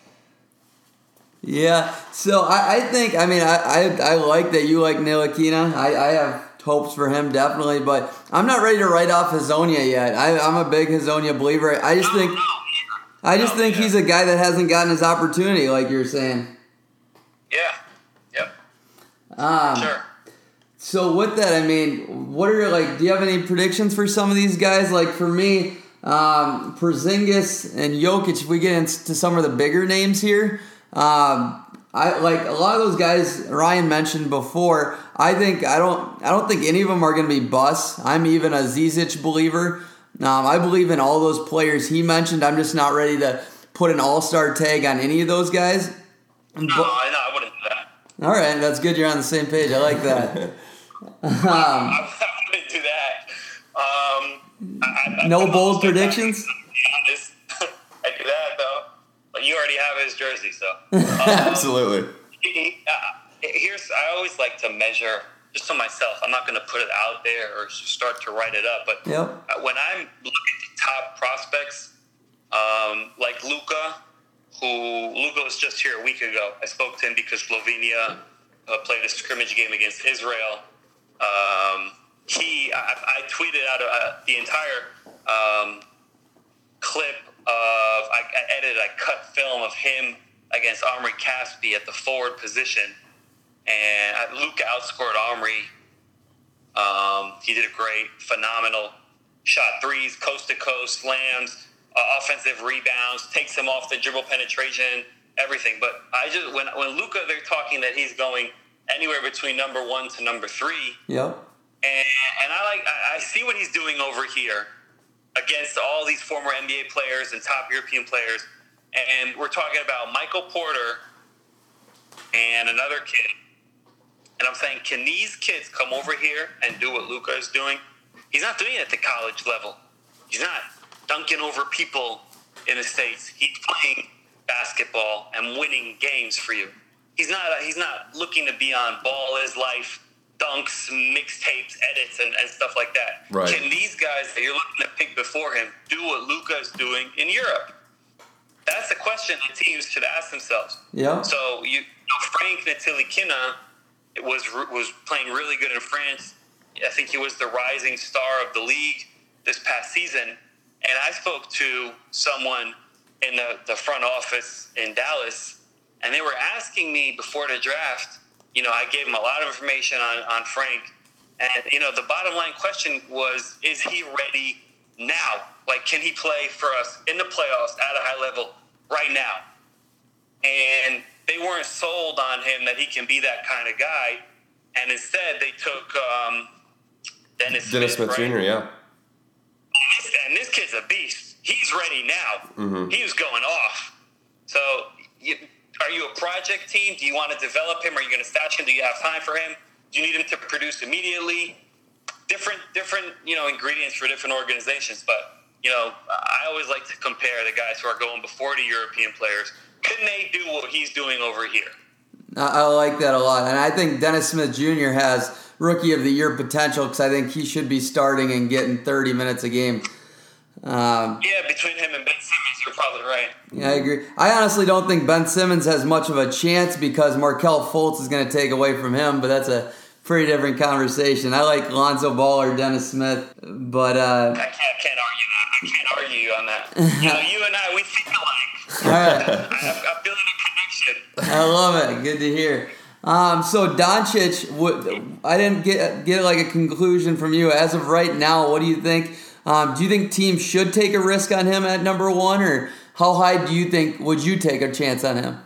Yeah, so I think, I like that you like Ntilikina. I have hopes for him, definitely, but I'm not ready to write off Hezonja yet. I'm a big Hezonja believer. I just think he's a guy that hasn't gotten his opportunity, like you're saying. Yeah. Yep. Sure. So with that, what are do you have any predictions for some of these guys? Like for me, Porzingis and Jokic, if we get into some of the bigger names here, I like a lot of those guys Ryan mentioned before. I don't think any of them are going to be busts. I'm even a Zizic believer. I believe in all those players he mentioned. I'm just not ready to put an all-star tag on any of those guys. I wouldn't do that. All right, that's good. You're on the same page. I like that. I wouldn't do that. No bold predictions? I do that, though. But you already have his jersey, so. Absolutely. I always like to measure, just to myself, I'm not going to put it out there or start to write it up, but when I'm looking at top prospects, like Luka was just here a week ago. I spoke to him because Slovenia played a scrimmage game against Israel. I tweeted out the entire clip of, I edited a cut film of him against Omri Caspi at the forward position. And Luka outscored Omri. He did a great, phenomenal shot threes, coast to coast, slams, offensive rebounds, takes him off the dribble penetration, everything. But when Luka, they're talking that he's going anywhere between number 1 to number 3. Yep. And I see what he's doing over here against all these former NBA players and top European players. And we're talking about Michael Porter and another kid. And I'm saying, can these kids come over here and do what Luka is doing? He's not doing it at the college level. He's not dunking over people in the States. He's playing basketball and winning games for you. He's not looking to be on Ball Is Life, dunks, mixtapes, edits, and stuff like that. Right. Can these guys that you're looking to pick before him do what Luka is doing in Europe? That's a question that teams should ask themselves. Yeah. So Frank Ntilikina was playing really good in France. I think he was the rising star of the league this past season. And I spoke to someone in the front office in Dallas, and they were asking me before the draft. I gave them a lot of information on Frank. And, the bottom line question was, is he ready now? Like, can he play for us in the playoffs at a high level right now? And they weren't sold on him that he can be that kind of guy. And instead, they took Dennis Smith, right? Jr., yeah. And this kid's a beast. He's ready now. Mm-hmm. He was going off. So, are you a project team? Do you want to develop him? Are you going to stash him? Do you have time for him? Do you need him to produce immediately? Different ingredients for different organizations. But, I always like to compare the guys who are going before the European players. Can they do what he's doing over here? I like that a lot. And I think Dennis Smith Jr. has Rookie of the Year potential because I think he should be starting and getting 30 minutes a game. Between him and Ben Simmons, you're probably right. Yeah, I agree. I honestly don't think Ben Simmons has much of a chance because Markelle Fultz is going to take away from him, but that's a pretty different conversation. I like Lonzo Ball or Dennis Smith, but... I can't argue that. I can't argue on that. You and I, we think alike. All right. I'm building a connection. I love it. Good to hear. So Doncic, I didn't get like a conclusion from you. As of right now, what do you think? Do you think teams should take a risk on him at number one, or how high would you take a chance on him?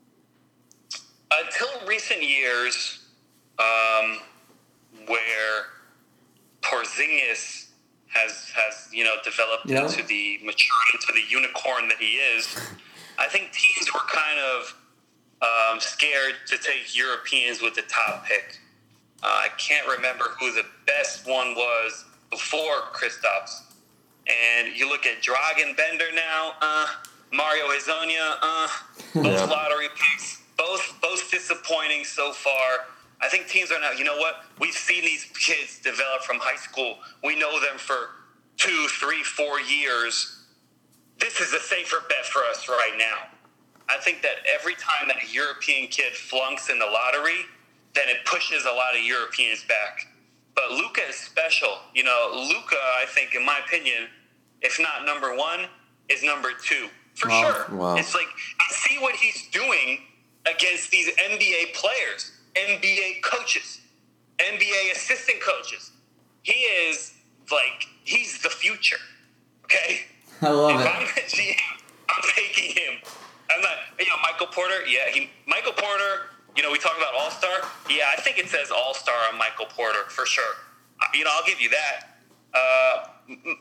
Until recent years, where Porzingis has developed into the unicorn that he is, I think teams were kind of scared to take Europeans with the top pick. I can't remember who the best one was before Kristaps. And you look at Dragan Bender now, Mario Hezonja, both lottery picks, both disappointing so far. I think teams are now, you know what? We've seen these kids develop from high school. We know them for 2, 3, 4 years. This is a safer bet for us right now. I think that every time that a European kid flunks in the lottery, then it pushes a lot of Europeans back. But Luka is special. Luka, I think, in my opinion, if not number one, is number two. For sure. Wow. It's like, I see what he's doing against these NBA players, NBA coaches, NBA assistant coaches. He is he's the future. Okay? I love if it. I'm a GM, I'm taking him. I'm not, Michael Porter, Michael Porter, we talk about All-Star. Yeah, I think it says All-Star on Michael Porter, for sure. I'll give you that.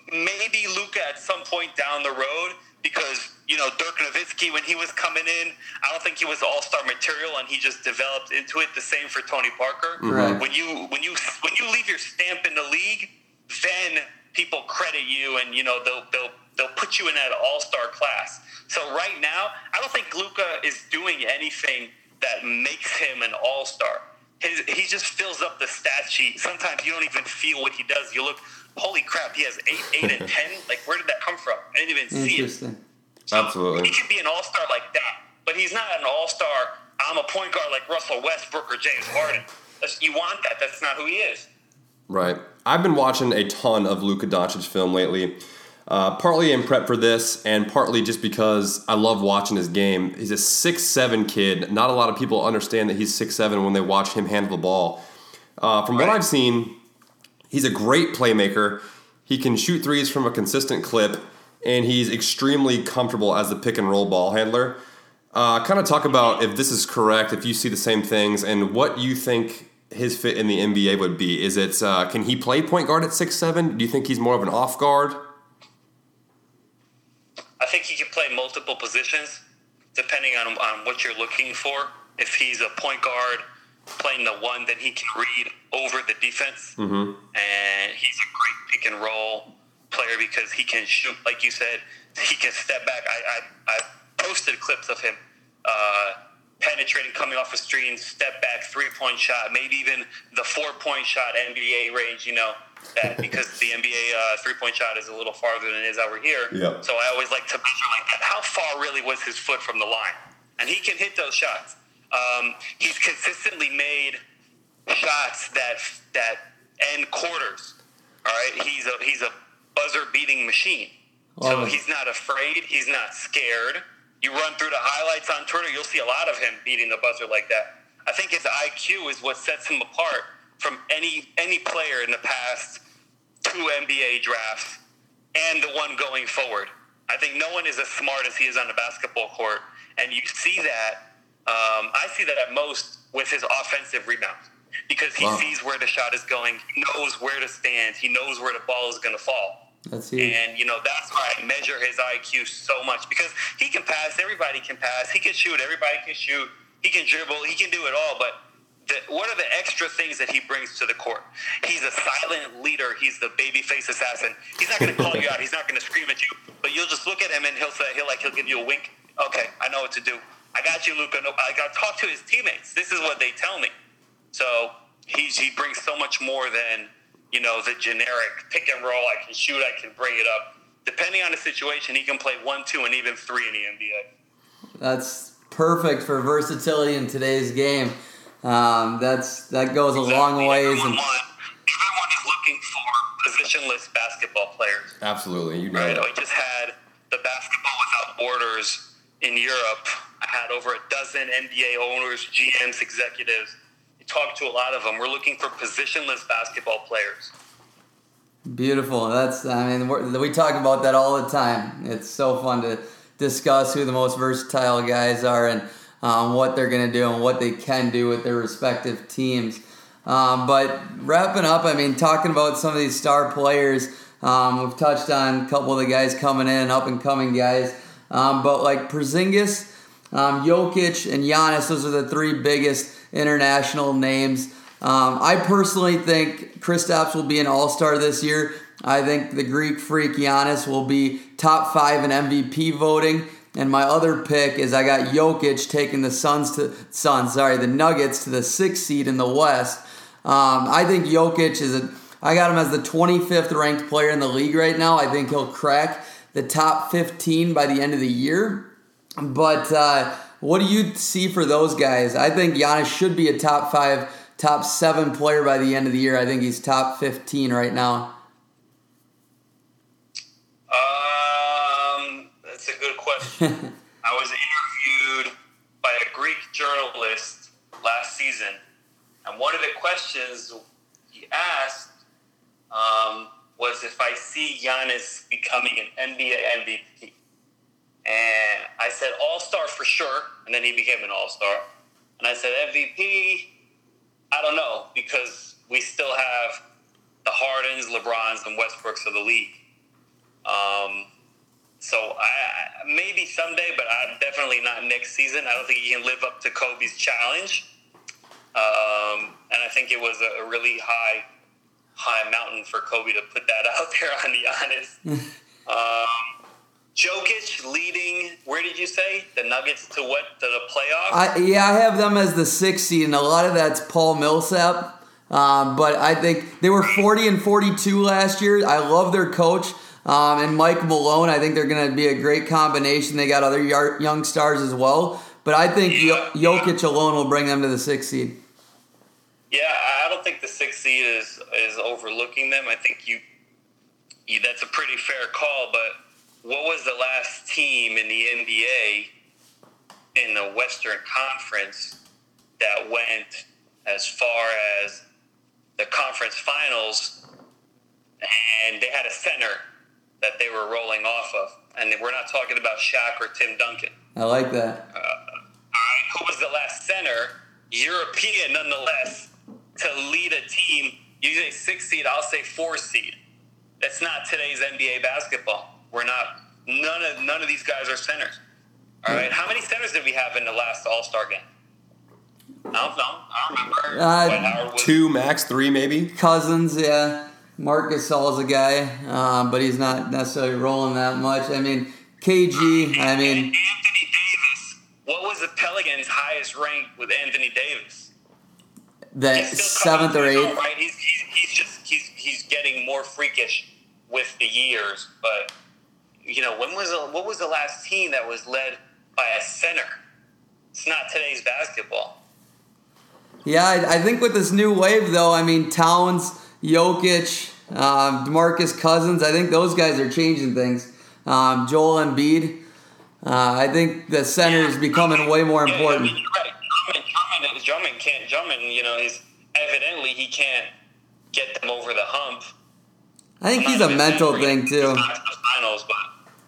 Maybe Luka at some point down the road, because, Dirk Nowitzki, when he was coming in, I don't think he was All-Star material, and he just developed into it. The same for Tony Parker. Right. When you leave your stamp in the league, then people credit you, and, they'll put you in that All-Star class. So right now, I don't think Luka is doing anything that makes him an all-star. He just fills up the stat sheet. Sometimes you don't even feel what he does. You look, holy crap, he has 8 and 10. Like, where did that come from? I didn't even see it. Interesting. So absolutely. He could be an all-star like that, but he's not an all-star. I'm a point guard like Russell Westbrook or James Harden. You want that. That's not who he is. Right. I've been watching a ton of Luka Doncic film lately. Partly in prep for this, and partly just because I love watching his game. He's a 6'7" kid. Not a lot of people understand that he's 6'7" when they watch him handle the ball. From what I've seen, he's a great playmaker. He can shoot threes from a consistent clip, and he's extremely comfortable as the pick-and-roll ball handler. Kind of talk about if this is correct, if you see the same things, and what you think his fit in the NBA would be. Is it can he play point guard at 6'7"? Do you think he's more of an off guard? I think he can play multiple positions depending on what you're looking for. If he's a point guard playing the one, then he can read over the defense. Mm-hmm. And he's a great pick and roll player because he can shoot, like you said, he can step back. I posted clips of him penetrating, coming off a screen, step back, 3-point shot, maybe even the 4-point shot NBA range, that because the NBA 3-point shot is a little farther than it is over here. Yep. So I always like to measure like that. How far really was his foot from the line? And he can hit those shots. He's consistently made shots that end quarters. All right, he's a buzzer-beating machine. So he's not afraid. He's not scared. You run through the highlights on Twitter, you'll see a lot of him beating the buzzer like that. I think his IQ is what sets him apart from any player in the past 2 NBA drafts and the one going forward. I think no one is as smart as he is on the basketball court, and you see that. I see that at most with his offensive rebounds because he sees where the shot is going. He knows where to stand. He knows where the ball is going to fall. That's huge. And, that's why I measure his IQ so much because he can pass. Everybody can pass. He can shoot. Everybody can shoot. He can dribble. He can do it all. But what are the extra things that he brings to the court? He's a silent leader. He's the babyface assassin. He's not going to call you out. He's not going to scream at you. But you'll just look at him and he'll give you a wink. Okay, I know what to do. I got you, Luka. No, I got to talk to his teammates. This is what they tell me. So he brings so much more than the generic pick and roll. I can shoot. I can bring it up. Depending on the situation, he can play 1, 2, and even 3 in the NBA. That's perfect for versatility in today's game. That goes a long ways. Everyone is looking for positionless basketball players. Absolutely, you know. Right. We just had the Basketball Without Borders in Europe. I had over a dozen NBA owners, GMs, executives. Talked to a lot of them. We're looking for positionless basketball players. Beautiful. We talk about that all the time. It's so fun to discuss who the most versatile guys are and what they're going to do and what they can do with their respective teams. But wrapping up, talking about some of these star players, we've touched on a couple of the guys coming in, up-and-coming guys. But like Porzingis, Jokic, and Giannis, those are the 3 biggest international names. I personally think Kristaps will be an all-star this year. I think the Greek freak Giannis will be top 5 in MVP voting. And my other pick is I got Jokic taking the Nuggets to the 6th seed in the West. I think Jokic I got him as the 25th ranked player in the league right now. I think he'll crack the top 15 by the end of the year. But what do you see for those guys? I think Giannis should be a top 5, top 7 player by the end of the year. I think he's top 15 right now. That's a good question. I was interviewed by a Greek journalist last season, and one of the questions he asked was if I see Giannis becoming an NBA MVP. And I said all-star for sure, and then he became an all-star. And I said MVP, I don't know, because we still have the Hardens, LeBrons, and Westbrooks of the league. So I maybe someday, but I'm definitely not next season. I don't think he can live up to Kobe's challenge. And I think it was a really high mountain for Kobe to put that out there on the honest. Jokic leading, where did you say? The Nuggets to what? To the playoffs? I have them as the 6th seed, and a lot of that's Paul Millsap. But I think they were 40 and 42 last year. I love their coach. And Mike Malone, I think they're going to be a great combination. They got other young stars as well. But I think Jokic alone will bring them to the 6th seed. Yeah, I don't think the 6th seed is overlooking them. I think that's a pretty fair call, but what was the last team in the NBA in the Western Conference that went as far as the conference finals and they had a center that they were rolling off of? And we're not talking about Shaq or Tim Duncan. I like that. All right, who was the last center, European nonetheless, to lead a team? You say 6 seed, I'll say 4 seed. That's not today's NBA basketball. We're not. None of these guys are centers. All right. How many centers did we have in the last All-Star game? I don't know. I don't remember. 2 max, 3 maybe. Cousins, yeah. Marc Gasol's a guy, but he's not necessarily rolling that much. I mean, KG, Anthony Davis. What was the Pelicans' highest rank with Anthony Davis? The 7th or 8th. Right? He's getting more freakish with the years. But, what was the last team that was led by a center? It's not today's basketball. Yeah, I think with this new wave, though, I mean, Towns, Jokic, DeMarcus Cousins, I think those guys are changing things. Joel Embiid, I think the center is becoming way more important. You're right. Drummond can't. Evidently he can't get them over the hump. I think he's a mental thing too. Finals, but.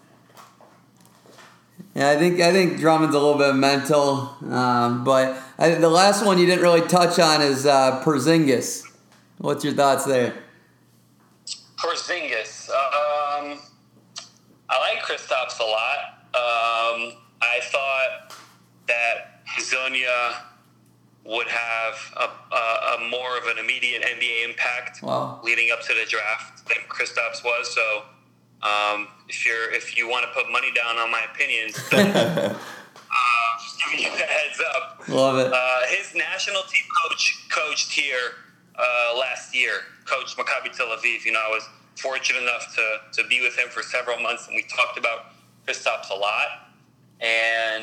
Yeah, I think Drummond's a little bit mental, but the last one you didn't really touch on is Porzingis. What's your thoughts there? Porzingis, I like Kristaps a lot. I thought that Hezonja would have a more of an immediate NBA impact leading up to the draft than Kristaps was. So. If you want to put money down on my opinions, just giving you a heads up. Love it. His national team coached here last year, coached Maccabi Tel Aviv. I was fortunate enough to be with him for several months, and we talked about Kristaps a lot. And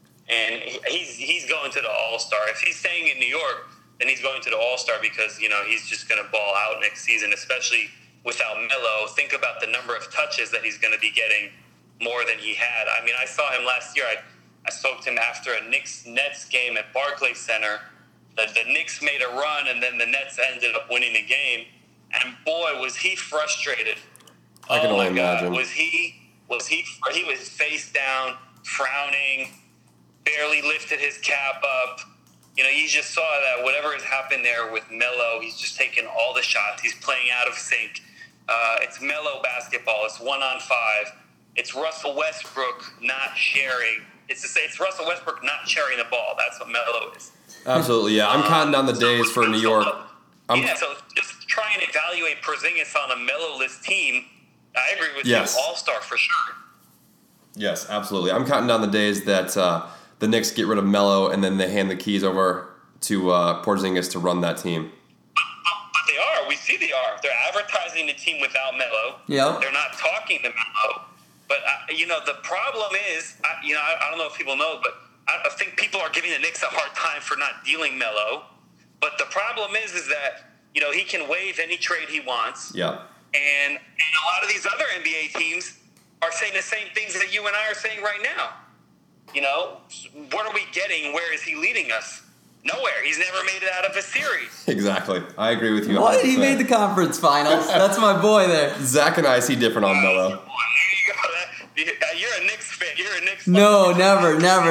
he's going to the All-Star. If he's staying in New York, then he's going to the All-Star because he's just going to ball out next season, especially. Without Melo, think about the number of touches that he's going to be getting more than he had. I mean, I saw him last year. I spoke to him after a Knicks-Nets game at Barclays Center. The Knicks made a run, and then the Nets ended up winning the game. And boy, was he frustrated. I can only imagine. He was face down, frowning, barely lifted his cap up. You just saw that whatever has happened there with Melo, he's just taking all the shots. He's playing out of sync. It's Melo basketball. It's 1-on-5. It's Russell Westbrook not sharing. It's Russell Westbrook not sharing the ball. That's what Melo is. Absolutely, yeah. I'm counting down the days for New York. So just try and evaluate Porzingis on a Melo-less team. I agree with you. All-star for sure. Yes, absolutely. I'm counting down the days that the Knicks get rid of Melo and then they hand the keys over to Porzingis to run that team. But they are. We see they are. They're advertising the team without Melo. Yeah. They're not talking to Melo. But, the problem is, I don't know if people know, but I think people are giving the Knicks a hard time for not dealing Melo. But the problem is that, he can waive any trade he wants. Yeah. And a lot of these other NBA teams are saying the same things that you and I are saying right now. What are we getting? Where is he leading us? Nowhere. He's never made it out of a series. Exactly. I agree with you. What? He made the conference finals. That's my boy there. Zach and I see different on Melo. You're a Knicks fan. You're a Knicks lover. No, never.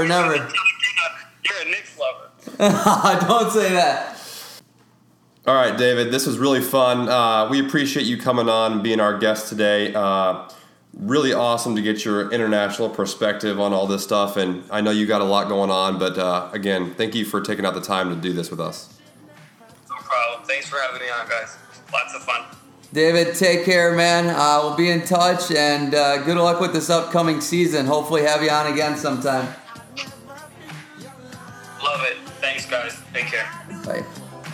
You're a Knicks lover. Don't say that. All right, David, this was really fun. We appreciate you coming on and being our guest today. Really awesome to get your international perspective on all this stuff, and I know you got a lot going on, but again, thank you for taking out the time to do this with us. No problem. Thanks for having me on, guys. Lots of fun. David, take care, man. We'll be in touch, and good luck with this upcoming season. Hopefully have you on again sometime. Love it. Thanks, guys. Take care. Bye.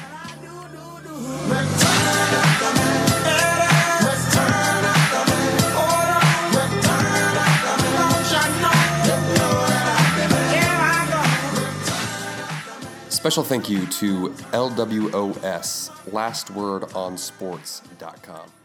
Special thank you to LWOS, lastwordonsports.com.